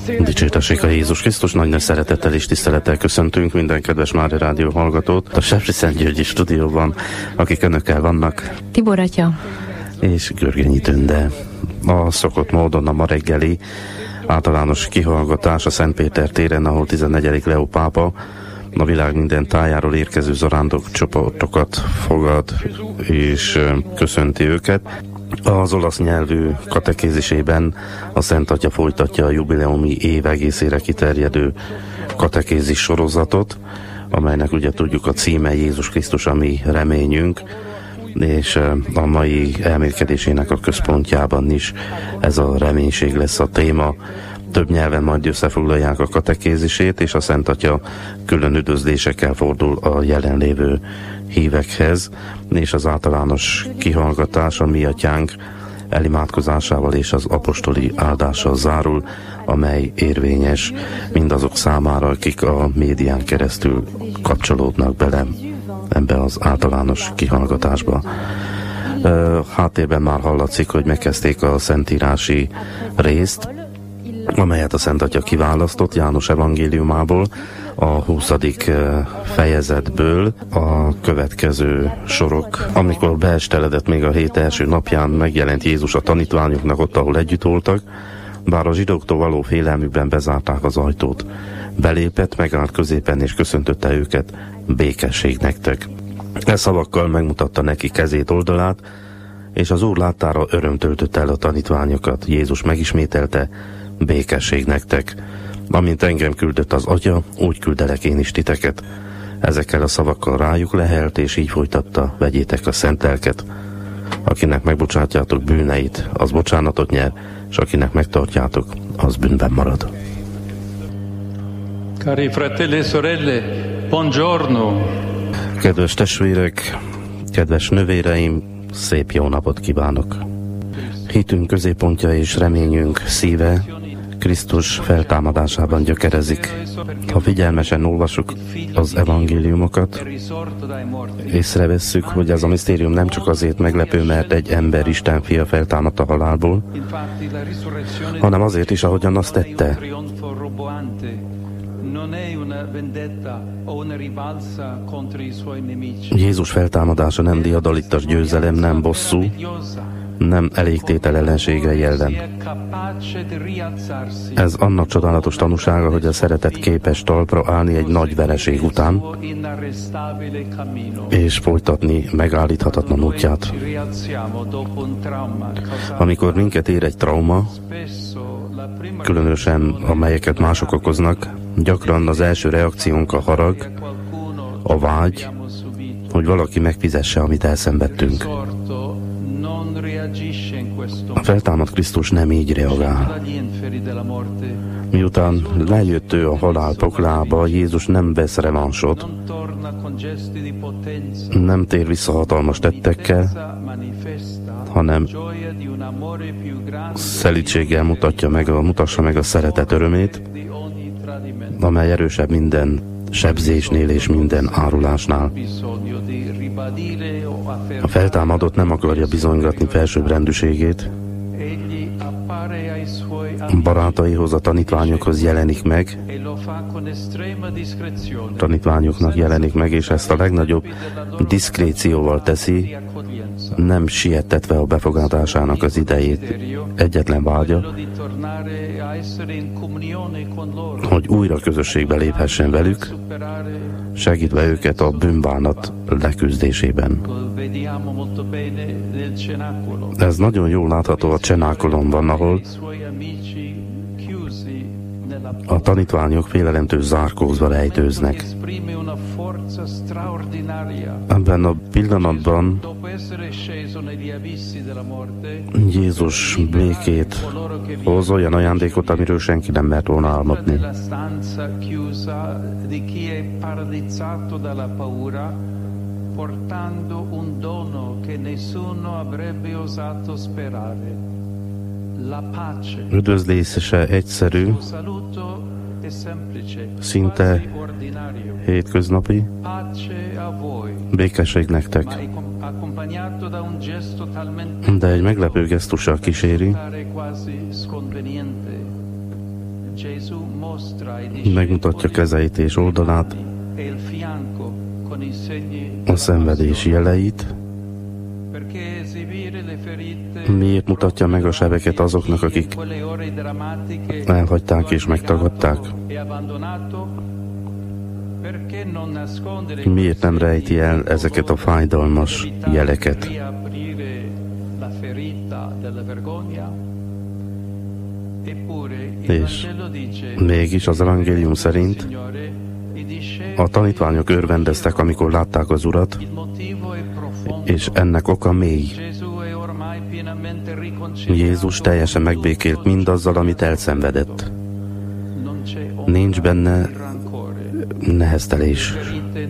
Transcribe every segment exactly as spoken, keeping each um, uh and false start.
Dicsértessék a Jézus Krisztus, nagy nagy szeretettel és tisztelettel köszöntünk minden kedves Mária Rádió hallgatót a Sepsiszentgyörgyi stúdióban, akik önökkel vannak. Tibor atya és Görgényi Tünde. A szokott módon a ma reggeli általános kihallgatás a Szent Péter téren, ahol tizennegyedik Leó pápa a világ minden tájáról érkező zarándok csoportokat fogad és köszönti őket. Az olasz nyelvű katekézisében a Szent Atya folytatja a jubileumi év egészére kiterjedő katekézis sorozatot, amelynek ugye tudjuk a címe Jézus Krisztus, a mi reményünk, és a mai elmélkedésének a központjában is ez a reménység lesz a téma. Több nyelven majd összefoglalják a katekézisét, és a Szent Atya külön üdvözlésekkel fordul a jelenlévő hívekhez, és az általános kihallgatás a mi atyánk elimádkozásával és az apostoli áldással zárul, amely érvényes mindazok számára, akik a médián keresztül kapcsolódnak bele ebbe az általános kihallgatásba. Háttérben már hallatszik, hogy megkezdték a szentírási részt, amelyet a Szent Atya kiválasztott János evangéliumából, a huszadik fejezetből a következő sorok. Amikor beesteledett még a hét első napján, megjelent Jézus a tanítványoknak ott, ahol együtt voltak, bár a zsidóktól való félelmükben bezárták az ajtót. Belépett, megállt középen és köszöntötte őket, békesség nektek. E szavakkal megmutatta neki kezét, oldalát, és az Úr láttára öröm töltötte el a tanítványokat. Jézus megismételte, békesség nektek. Amint engem küldött az Atya, úgy küldelek én is titeket. Ezekkel a szavakkal rájuk lehelt, és így folytatta, vegyétek a szent lelket. Akinek megbocsátjátok bűneit, az bocsánatot nyer, és akinek megtartjátok, az bűnben marad. Cari fratelli e sorelle, buongiorno. Kedves testvérek, kedves nővéreim, szép jó napot kívánok! Hitünk középpontja és reményünk szíve Krisztus feltámadásában gyökerezik. Ha figyelmesen olvasuk az evangéliumokat, észrevesszük, hogy ez a misztérium nem csak azért meglepő, mert egy ember, Isten fia feltámadt a halálból, hanem azért is, ahogyan azt tette. Jézus feltámadása nem diadalittas győzelem, nem bosszú, nem elégtétel ellenségei ellen. Ez annak csodálatos tanúsága, hogy a szeretet képes talpra állni egy nagy vereség után, és folytatni megállíthatatlan útját. Amikor minket ér egy trauma, különösen amelyeket mások okoznak, gyakran az első reakciónk a harag, a vágy, hogy valaki megfizesse, amit elszenvedtünk. A feltámadt Krisztus nem így reagál. Miután lejött ő a halál poklába, Jézus nem vesz revansot, nem tér vissza hatalmas tettekkel, hanem szelídséggel mutatja meg a, mutassa meg a szeretet örömét, amely erősebb minden sebzésnél és minden árulásnál. A feltámadott nem akarja bizonygatni felsőbbrendűségét, barátaihoz, a tanítványokhoz jelenik meg, tanítványoknak jelenik meg, és ezt a legnagyobb diszkrécióval teszi, nem siettetve a befogadásának az idejét. Egyetlen vágya, hogy újra közösségbe léphessen velük, segítve őket a bűnbánat leküzdésében. Ez nagyon jól látható a cenákolonban, ahol a tanítványok félelemtől zárkózva rejtőznek. Ebben a pillanatban Jézus békét hoz, olyan ajándékot, amiről senki nem mert volna álmodni. Üdvözlése egyszerű, szinte hétköznapi, békesség nektek. De egy meglepő gesztussal kíséri, megmutatja kezeit és oldalát, a szenvedés jeleit. Miért mutatja meg a sebeket azoknak, akik elhagyták és megtagadták? Miért nem rejti el ezeket a fájdalmas jeleket? És mégis az evangélium szerint a tanítványok örvendeztek, amikor látták az Urat, és ennek oka mély. Jézus teljesen megbékélt mindazzal, amit elszenvedett. Nincs benne neheztelés.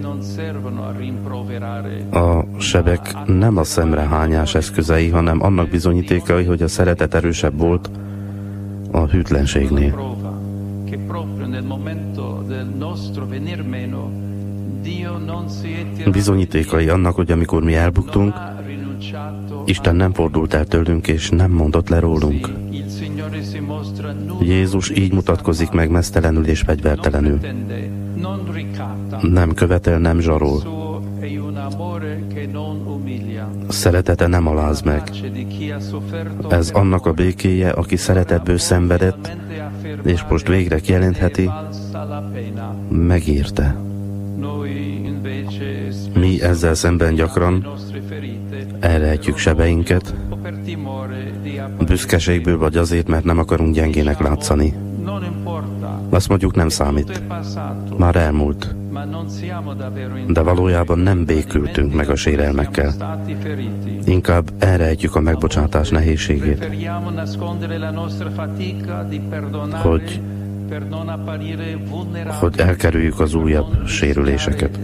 A sebek nem a szemrehányás eszközei, hanem annak bizonyítékai, hogy a szeretet erősebb volt a hűtlenségnél. Bizonyítékai annak, hogy amikor mi elbuktunk, Isten nem fordult el tőlünk, és nem mondott le rólunk. Jézus így mutatkozik meg meztelenül és fegyvertelenül. Nem követel, nem zsarol. Szeretete nem aláz meg. Ez annak a békéje, aki szeretetből szenvedett, és most végre kijelentheti, megérte. Mi ezzel szemben gyakran elrejtjük sebeinket, büszkeségből vagy azért, mert nem akarunk gyengének látszani. Azt mondjuk, nem számít. Már elmúlt. De valójában nem békültünk meg a sérelmekkel. Inkább elrejtjük a megbocsátás nehézségét, hogy, hogy elkerüljük az újabb sérüléseket.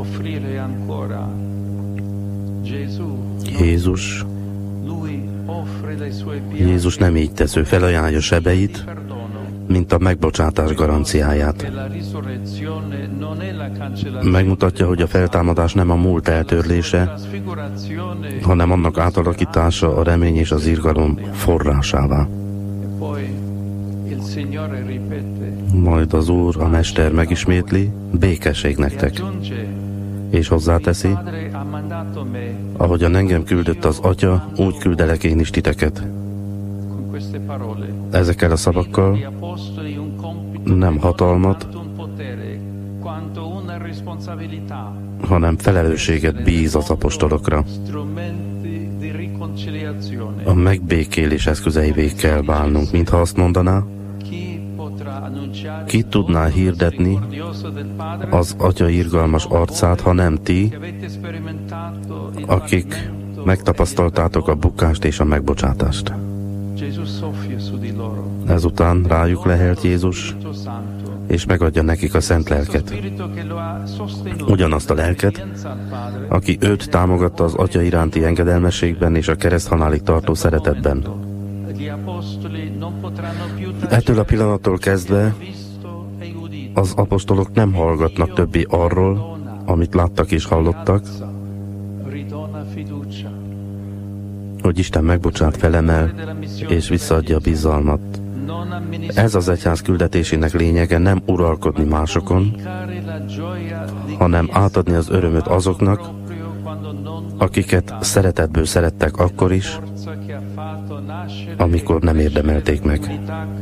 Jézus Jézus nem így tesz, ő felajánlja sebeit, mint a megbocsátás garanciáját. Megmutatja, hogy a feltámadás nem a múlt eltörlése, hanem annak átalakítása a remény és az irgalom forrásává. Majd az Úr, a Mester megismétli, békesség nektek. És hozzáteszi, ahogyan engem küldött az Atya, úgy küldelek én is titeket. Ezekkel a szavakkal nem hatalmat, hanem felelősséget bíz az apostolokra. A megbékélés eszközeivé kell válnunk, mintha azt mondaná, ki tudná hirdetni az Atya irgalmas arcát, ha nem ti, akik megtapasztaltátok a bukást és a megbocsátást. Ezután rájuk lehelt Jézus, és megadja nekik a szent lelket. Ugyanazt a lelket, aki őt támogatta az Atya iránti engedelmességben és a kereszthalálig tartó szeretetben. Ettől a pillanattól kezdve az apostolok nem hallgatnak többé arról, amit láttak és hallottak, hogy Isten megbocsát, felemel és visszaadja a bizalmat. Ez az egyház küldetésének lényege, nem uralkodni másokon, hanem átadni az örömöt azoknak, akiket szeretetből szerettek akkor is, amikor nem érdemelték meg.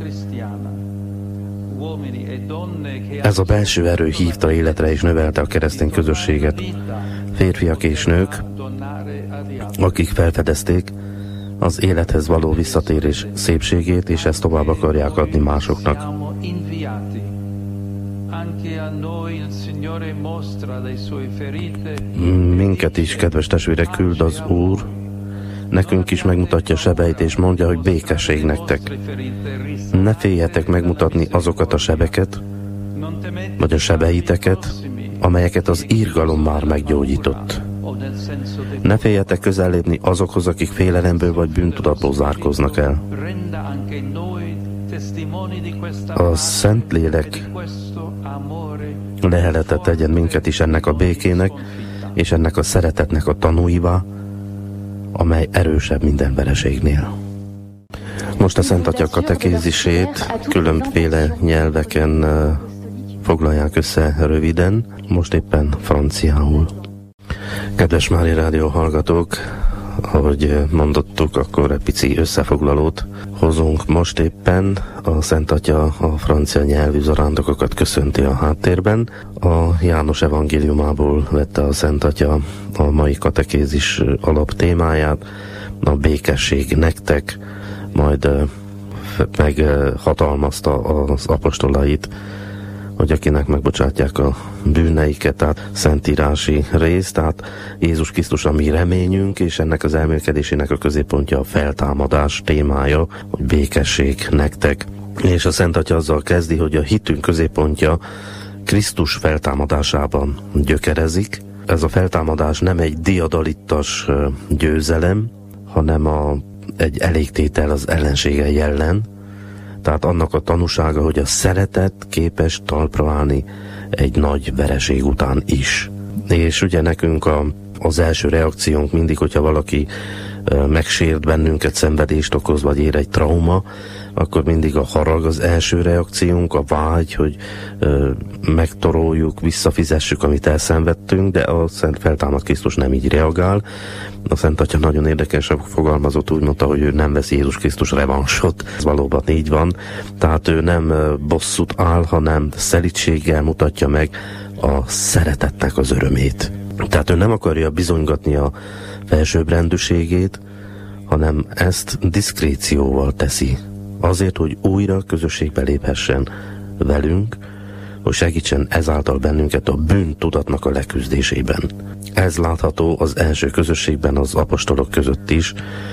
Ez a belső erő hívta életre és növelte a keresztény közösséget. Férfiak és nők, akik felfedezték az élethez való visszatérés szépségét, és ezt tovább akarják adni másoknak. Minket is, kedves testvérek, küld az Úr, nekünk is megmutatja sebeit, és mondja, hogy békesség nektek. Ne féljetek megmutatni azokat a sebeket, vagy a sebeiteket, amelyeket az irgalom már meggyógyított. Ne féljetek közellépni azokhoz, akik félelemből vagy bűntudatból zárkóznak el. A Szentlélek leheletet tegyen minket is ennek a békének, és ennek a szeretetnek a tanúivá, amely erősebb minden vereségnél. Most a Szent Atya katekézisét különféle nyelveken foglalják össze röviden, most éppen franciául. Kedves Mária Rádió hallgatók, ahogy mondottuk, akkor egy pici összefoglalót hozunk most éppen. A Szent Atya a francia nyelvű zarándokokat köszönti a háttérben. A János evangéliumából vette a Szent Atya a mai katekézis alaptémáját, a békesség nektek, majd meghatalmazta az apostolait, hogy akinek megbocsátják a bűneiket, tehát szentírási rész, tehát Jézus Krisztus a mi reményünk, és ennek az elmélkedésének a középpontja a feltámadás témája, hogy békesség nektek. És a Szent Atya azzal kezdi, hogy a hitünk középpontja Krisztus feltámadásában gyökerezik. Ez a feltámadás nem egy diadalittas győzelem, hanem a, egy elégtétel az ellensége ellen, tehát annak a tanúsága, hogy a szeretet képes talpra állni egy nagy vereség után is. És ugye nekünk a, az első reakciónk mindig, hogyha valaki e, megsért bennünket, szenvedést okoz, vagy ér egy trauma, akkor mindig a harag az első reakciónk, a vágy, hogy e, megtoroljuk, visszafizessük, amit elszenvedtünk, de a Szent Feltámadt Krisztus nem így reagál. A Szent Atya nagyon érdekesen fogalmazott, úgy mondta, hogy ő nem vesz Jézus Krisztus revansot. Ez valóban így van. Tehát ő nem bosszút áll, hanem szelídséggel mutatja meg a szeretetnek az örömét. Tehát ő nem akarja bizonygatni a felsőbbrendűségét, hanem ezt diszkrécióval teszi. Azért, hogy újra közösségbe léphessen velünk, hogy segítsen ezáltal bennünket a bűntudatnak a leküzdésében. Ez látható az első közösségben az apostolok között is,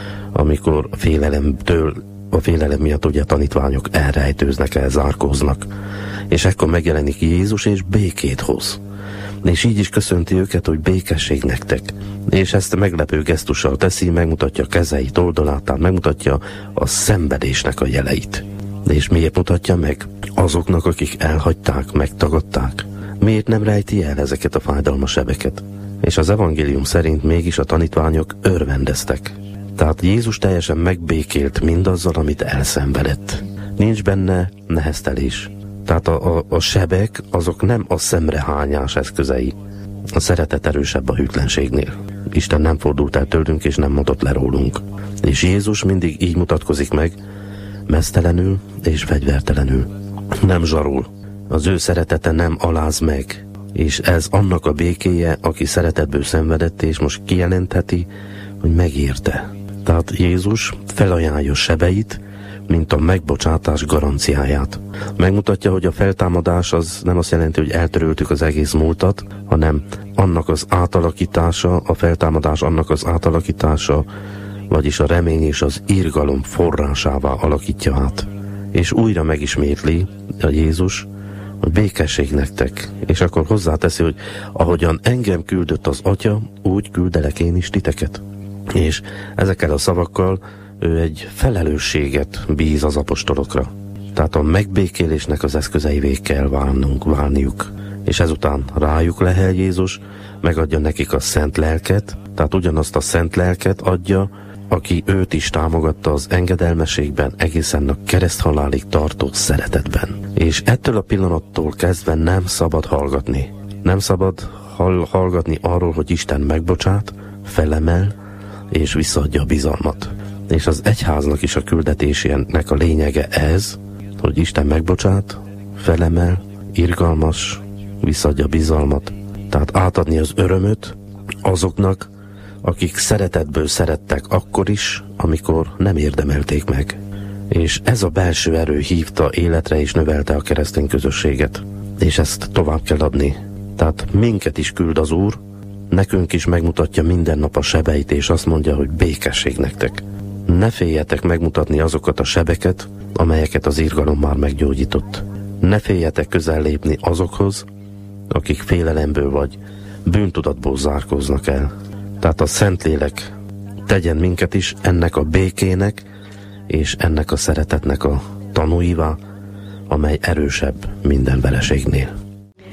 amikor a félelemtől, a félelem miatt ugye a tanítványok elrejtőznek, elzárkóznak. És ekkor megjelenik Jézus, és békét hoz. És így is köszönti őket, hogy békesség nektek. És ezt meglepő gesztussal teszi, megmutatja a kezeit, oldalát, tehát megmutatja a szenvedésnek a jeleit. És miért mutatja meg? Azoknak, akik elhagyták, megtagadták. Miért nem rejti el ezeket a fájdalmas sebeket? És az evangélium szerint mégis a tanítványok örvendeztek. Tehát Jézus teljesen megbékélt mindazzal, amit elszenvedett. Nincs benne neheztelés. Tehát a, a, a sebek, azok nem a szemrehányás eszközei. A szeretet erősebb a hűtlenségnél. Isten nem fordult el tőlünk, és nem mondott le rólunk. És Jézus mindig így mutatkozik meg, meztelenül és fegyvertelenül. Nem zsarul. Az ő szeretete nem aláz meg. És ez annak a békéje, aki szeretetből szenvedett, és most kijelentheti, hogy megérte. Tehát Jézus felajánlja sebeit, mint a megbocsátás garanciáját. Megmutatja, hogy a feltámadás az nem azt jelenti, hogy eltöröltük az egész múltat, hanem annak az átalakítása, a feltámadás annak az átalakítása, vagyis a remény és az irgalom forrásává alakítja át. És újra megismétli a Jézus, hogy békesség nektek, és akkor hozzáteszi, hogy ahogyan engem küldött az Atya, úgy küldelek én is titeket. És ezekkel a szavakkal ő egy felelősséget bíz az apostolokra. Tehát a megbékélésnek az eszközeivé kell válnunk, válniuk. És ezután rájuk lehel Jézus, megadja nekik a szent lelket, tehát ugyanazt a szent lelket adja, aki őt is támogatta az engedelmességben, egészen a kereszthalálig tartó szeretetben. És ettől a pillanattól kezdve nem szabad hallgatni. Nem szabad hall- hallgatni arról, hogy Isten megbocsát, felemel, és visszaadja a bizalmat. És az egyháznak is a küldetésének a lényege ez, hogy Isten megbocsát, felemel, irgalmas, visszaadja a bizalmat. Tehát átadni az örömöt azoknak, akik szeretetből szerettek akkor is, amikor nem érdemelték meg. És ez a belső erő hívta életre és növelte a keresztény közösséget. És ezt tovább kell adni. Tehát minket is küld az Úr, nekünk is megmutatja minden nap a sebeit, és azt mondja, hogy békesség nektek. Ne féljetek megmutatni azokat a sebeket, amelyeket az irgalom már meggyógyított. Ne féljetek közel lépni azokhoz, akik félelemből vagy bűntudatból zárkóznak el. Tehát a Szentlélek tegyen minket is ennek a békének és ennek a szeretetnek a tanúivá, amely erősebb minden vereségnél.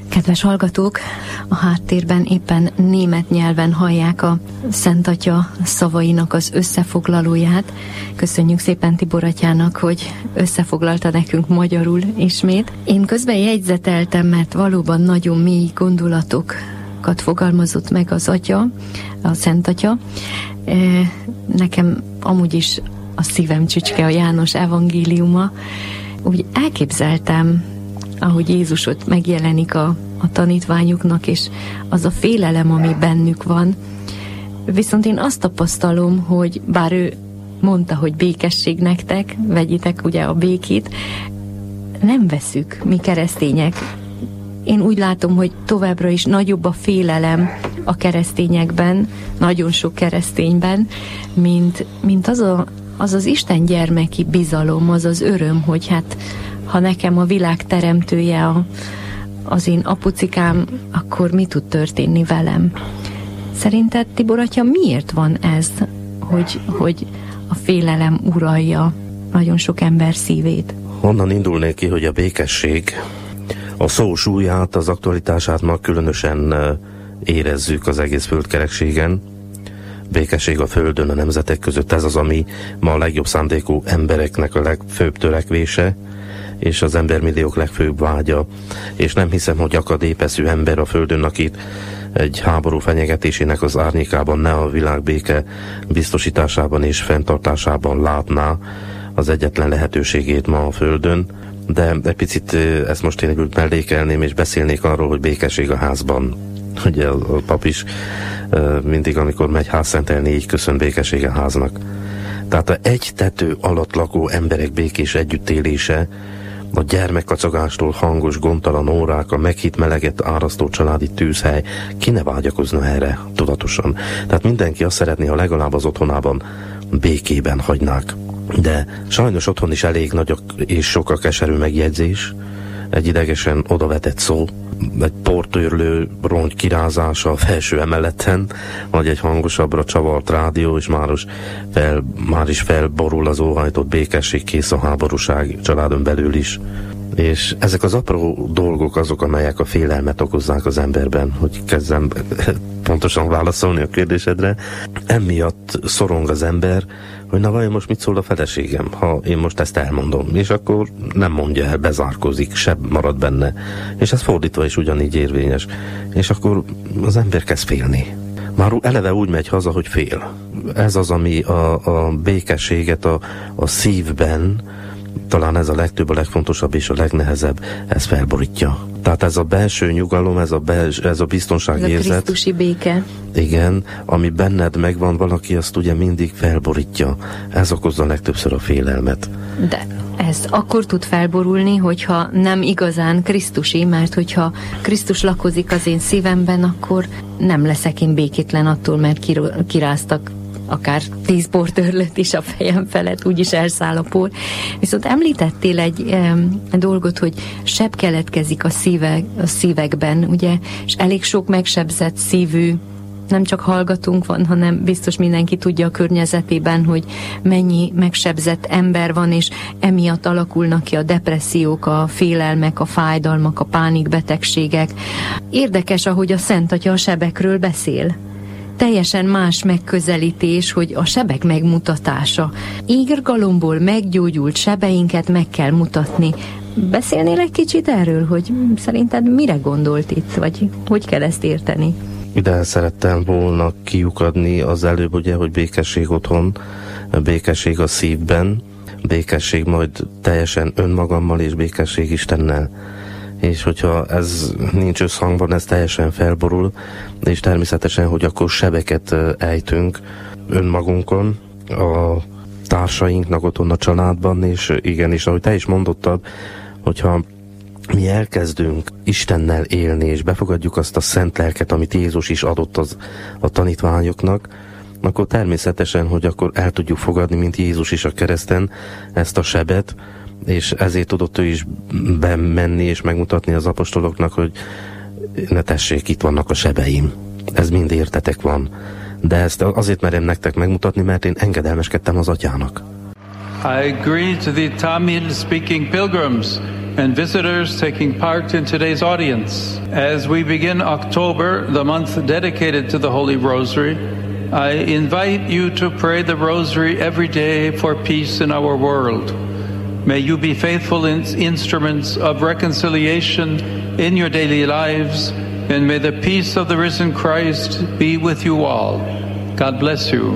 Kedves hallgatók, a háttérben éppen német nyelven hallják a Szent Atya szavainak az összefoglalóját. Köszönjük szépen Tibor atyának, hogy összefoglalta nekünk magyarul ismét. Én közben jegyzeteltem, mert valóban nagyon mély gondolatokat fogalmazott meg az Atya, a Szent Atya. Nekem amúgy is a szívem csücske a János evangéliuma. Úgy elképzeltem, ahogy Jézus ott megjelenik a, a tanítványuknak, és az a félelem, ami bennük van. Viszont én azt tapasztalom, hogy bár ő mondta, hogy békesség nektek, vegyitek ugye a békét, nem veszük mi keresztények. Én úgy látom, hogy továbbra is nagyobb a félelem a keresztényekben, nagyon sok keresztényben, mint, mint az, a, az az Isten gyermeki bizalom, az az öröm, hogy hát ha nekem a világ teremtője a, az én apucikám, akkor mi tud történni velem? Szerinted, Tibor atya, miért van ez, hogy, hogy a félelem uralja nagyon sok ember szívét? Honnan indulnék ki, hogy a békesség, a szó súlyát, az aktualitását ma különösen érezzük az egész földkerekségen. Békesség a földön, a nemzetek között, ez az, ami ma a legjobb szándékú embereknek a legfőbb törekvése, és az embermilliók legfőbb vágya. És nem hiszem, hogy akadépeszű ember a földön, akit egy háború fenyegetésének az árnyékában, ne a világ béke biztosításában és fenntartásában látná az egyetlen lehetőségét ma a földön. De egy picit ezt most én mellékelném, és beszélnék arról, hogy békesség a házban. Ugye a pap is mindig, amikor megy házszentelni, így köszön békesség a háznak. Tehát a egy tető alatt lakó emberek békés együttélése, a gyermekkacagástól hangos, gondtalan órák, a meghitt meleget árasztó családi tűzhely, ki ne vágyakozna erre tudatosan. Tehát mindenki azt szeretné, ha legalább az otthonában békében hagynák. De sajnos otthon is elég nagy és sok a keserű megjegyzés, egy idegesen odavetett szó, egy portőrlő rongy kirázása a felső emeleten, vagy egy hangosabbra csavart rádió, és már is, fel, már is felborul az óhajtott békesség, kész a háborúság családon belül is. És ezek az apró dolgok azok, amelyek a félelmet okozzák az emberben, hogy kezdem pontosan válaszolni a kérdésedre. Emiatt szorong az ember, hogy na vajon most mit szól a feleségem, ha én most ezt elmondom, és akkor nem mondja el, bezárkózik, sebb marad benne. És ez fordítva is ugyanígy érvényes. És akkor az ember kezd félni. Már eleve úgy megy haza, hogy fél. Ez az, ami a, a békességet a, a szívben, talán ez a legtöbb, a legfontosabb és a legnehezebb, ez felborítja. Tehát ez a belső nyugalom, ez a, bels, ez a biztonságérzet. Ez a krisztusi béke. Igen, ami benned megvan, valaki azt ugye mindig felborítja. Ez okozza legtöbbször a félelmet. De ez akkor tud felborulni, hogyha nem igazán krisztusi, mert hogyha Krisztus lakozik az én szívemben, akkor nem leszek én békétlen attól, mert kiráztak akár tíz portőrlőt is a fejem felett, úgyis elszáll a por. Viszont említettél egy e, dolgot, hogy seb keletkezik a, szíve, a szívekben, ugye, és elég sok megsebzett szívű, nem csak hallgatunk van, hanem biztos mindenki tudja a környezetében, hogy mennyi megsebzett ember van, és emiatt alakulnak ki a depressziók, a félelmek, a fájdalmak, a pánikbetegségek. Érdekes, ahogy a Szent Atya a sebekről beszél. Teljesen más megközelítés, hogy a sebek megmutatása. Írgalomból meggyógyult sebeinket meg kell mutatni. Beszélnél egy kicsit erről, hogy szerinted mire gondolt itt, vagy hogy kell ezt érteni? Ide szerettem volna kiukadni az előbb, ugye, hogy békesség otthon, békesség a szívben, békesség majd teljesen önmagammal, és békesség Istennel. És hogyha ez nincs összhangban, ez teljesen felborul, és természetesen, hogy akkor sebeket ejtünk önmagunkon, a társainknak otthon a családban, és igenis, ahogy te is mondottad, hogyha mi elkezdünk Istennel élni, és befogadjuk azt a szent lelket, amit Jézus is adott az, a tanítványoknak, akkor természetesen, hogy akkor el tudjuk fogadni, mint Jézus is a kereszten, ezt a sebet, és ezért tudott ő is bemenni és megmutatni az apostoloknak, hogy ne tessék, itt vannak a sebeim. Ez mind értetek van. De ezt azért merem nektek megmutatni, mert én engedelmeskedtem az Atyának. I agree to the Tamil speaking pilgrims and visitors taking part in today's audience. As we begin October, the month dedicated to the Holy Rosary, I invite you to pray the Rosary every day for peace in our world. May you be faithful in instruments of reconciliation in your daily lives, and may the peace of the risen Christ be with you all. God bless you.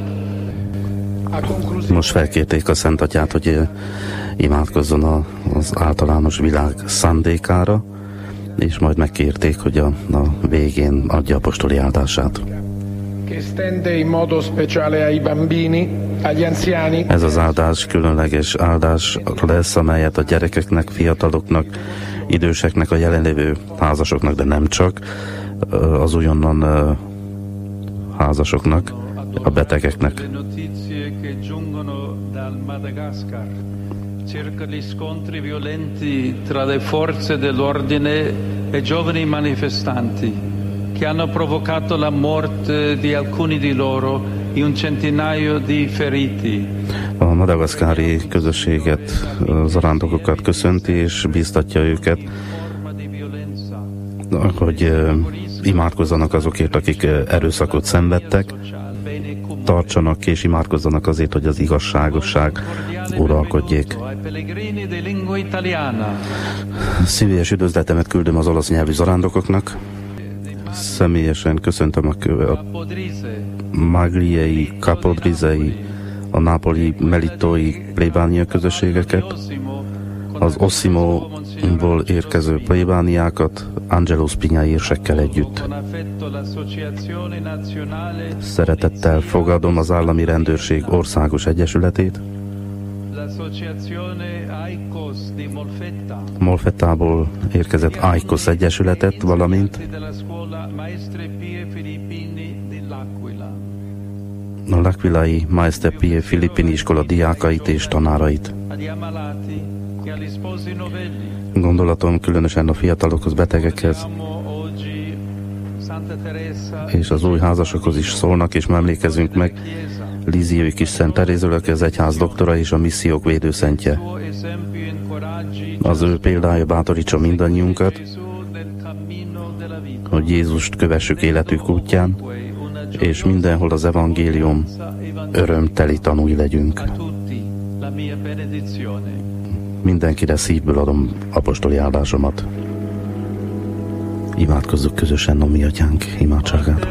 Most felkérték a Szent Atyát, hogy imádkozzon az általános világ szándékára, és majd megkérték, hogy a, a végén adja apostoli áldását. Ez az áldás különleges áldás lesz, amelyet a gyerekeknek, fiataloknak, időseknek, a jelenlévő házasoknak, de nem csak, az újonnan házasoknak, a betegeknek. Circa gli scontri violenti tra le forze dell'ordine e giovani manifestanti che hanno provocato la morte di alcuni di loro e un centinaio di feriti. A madagaszkári közösséget, zarándokokat köszönti és bíztatja őket, hogy imádkozzanak azokért, akik erőszakot szenvedtek, tartsanak és imádkozzanak azért, hogy az igazságosság uralkodjék. Szívélyes üdvözletemet küldöm az olasz nyelvű zarándokoknak. Személyesen köszöntöm a, a magliei, kapodrizei, a nápoli melitói plébánia közösségeket, az Ossimóból érkező plébániákat, Angelo Spignai érsekkel együtt. Szeretettel fogadom az Állami Rendőrség Országos Egyesületét, Molfettából érkezett Aikos Egyesületet, valamint a L'Aquilai Maestre Pie Filippini iskola diákait és tanárait. Gondolatom különösen a fiatalokhoz, betegekhez és az új házasokhoz is szólnak, és emlékezünk meg Líziai kis Szent Terézről, aki az egyház doktora és a missziók védőszentje. Az ő példája bátorítsa mindannyiunkat, hogy Jézust kövessük életük útján, és mindenhol az evangélium örömteli tanúi legyünk. Mindenkire szívből adom apostoli áldásomat. Imádkozzuk közösen a mi atyánk imádságát.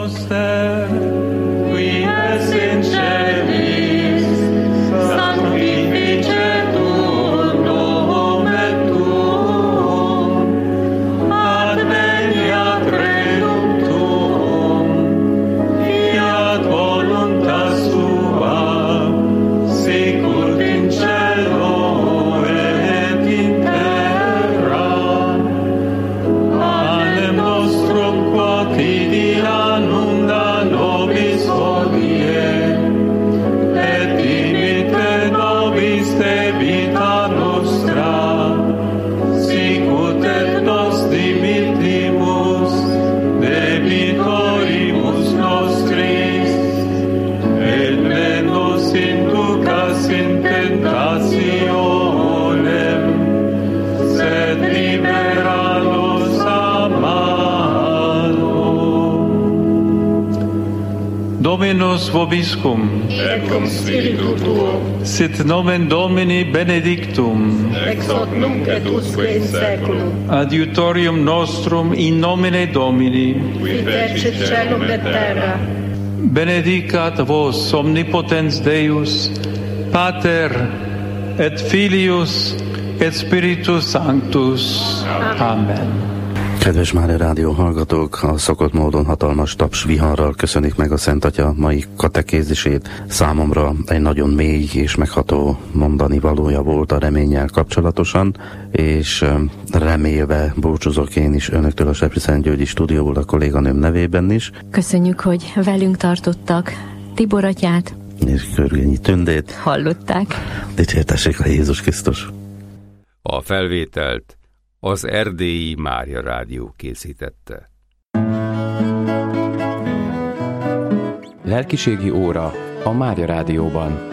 Dominus vobiscum, et cum spiritu tuo, sit nomen Domini benedictum, ex hoc nunc et usque in saeculum, adiutorium nostrum in nomine Domini, qui fecit caelum et terra. Benedicat vos omnipotens Deus, Pater et Filius et Spiritus Sanctus. Amen. Kedves Mária Rádió hallgatók, a szokott módon hatalmas taps viharral köszönik meg a Szent Atya mai katekézisét. Számomra egy nagyon mély és megható mondani valója volt a reménnyel kapcsolatosan, és remélve búcsúzok én is önöktől a Sepsiszentgyörgyi stúdióból a kolléganőm nevében is. Köszönjük, hogy velünk tartottak Tibor atyát és Körgényi Tündét. Hallották. Dicsértessék a Jézus Krisztus. A felvételt az Erdélyi Mária Rádió készítette. Lelkiségi óra a Mária Rádióban.